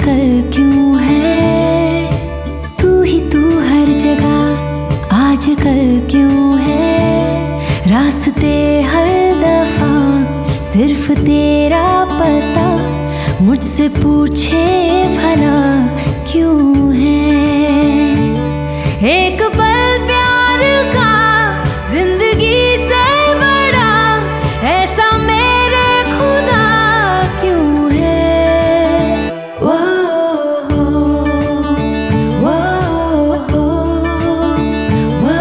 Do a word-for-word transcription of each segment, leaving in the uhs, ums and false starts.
आजकल क्यों है तू ही तू हर जगह, आजकल क्यों है रास्ते हर दफा सिर्फ तेरा पता, मुझसे पूछे भला क्यों है। एक पल प्यार का जिंदगी से बड़ा ऐसा मेरे खुदा क्यों है। वो वो वो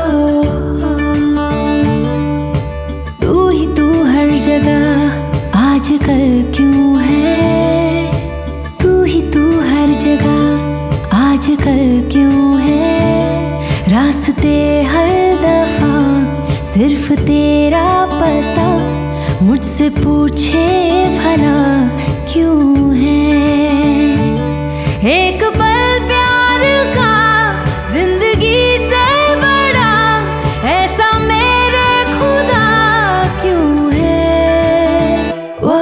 तू ही तू हर जगह, आजकल क्यों है तू ही तू हर जगह, आजकल क्यों है रास्ते हर दफा सिर्फ तेरा पता, मुझसे पूछे भला क्यों है। एक पल प्यार का जिंदगी से बड़ा ऐसा मेरे खुदा क्यों है। वो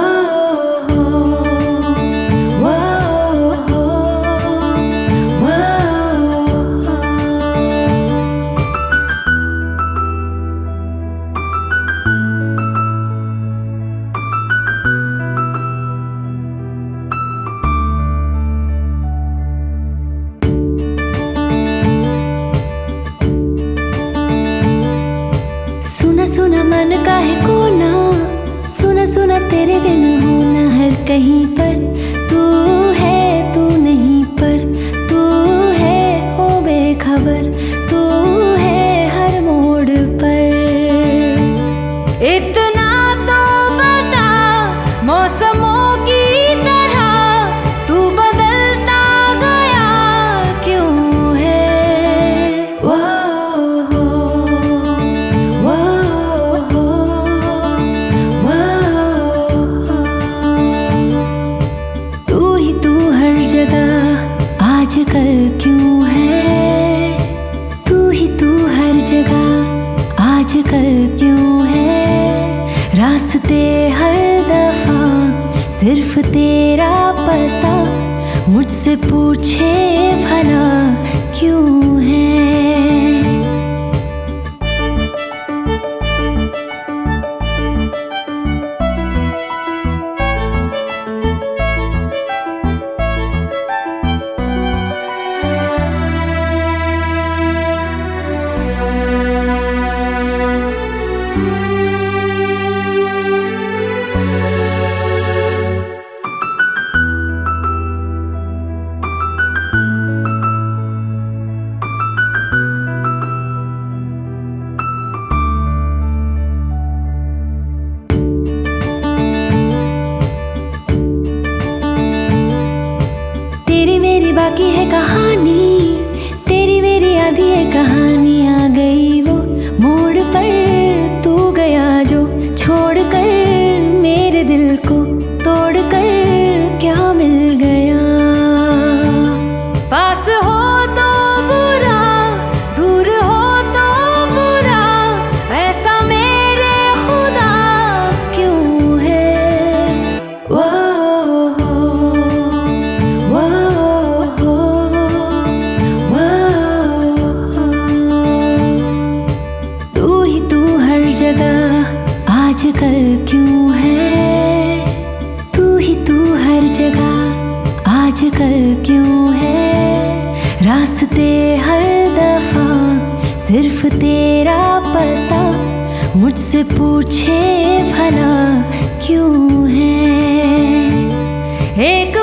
सुना सुना मन का है कोना, सुना सुना तेरे बिन होना हर कहीं पर, तू है तू नहीं पर तू है ओ बेखबर, तू है हर मोड़ पर। इतना तो बता मौसमों की तरह तू बदलता गया क्यों है। वो आजकल क्यों है तू ही तू हर जगह, आजकल क्यों है रास्ते हर दफा सिर्फ तेरा पता, मुझसे पूछे भला क्यों है। बाकी है कहानी तेरी मेरी आधी है कहानी, आ गई वो मोड़ पर तू गया जो छोड़ कर मेरे दिल को तोड़ कर क्या मिल गया। पास हो तो बुरा दूर हो तो बुरा ऐसा मेरे खुदा क्यों है। वो आजकल क्यों है तू ही तू हर जगह, आजकल क्यों है रास्ते हर दफा सिर्फ तेरा पता, मुझसे पूछे भला क्यों है। एक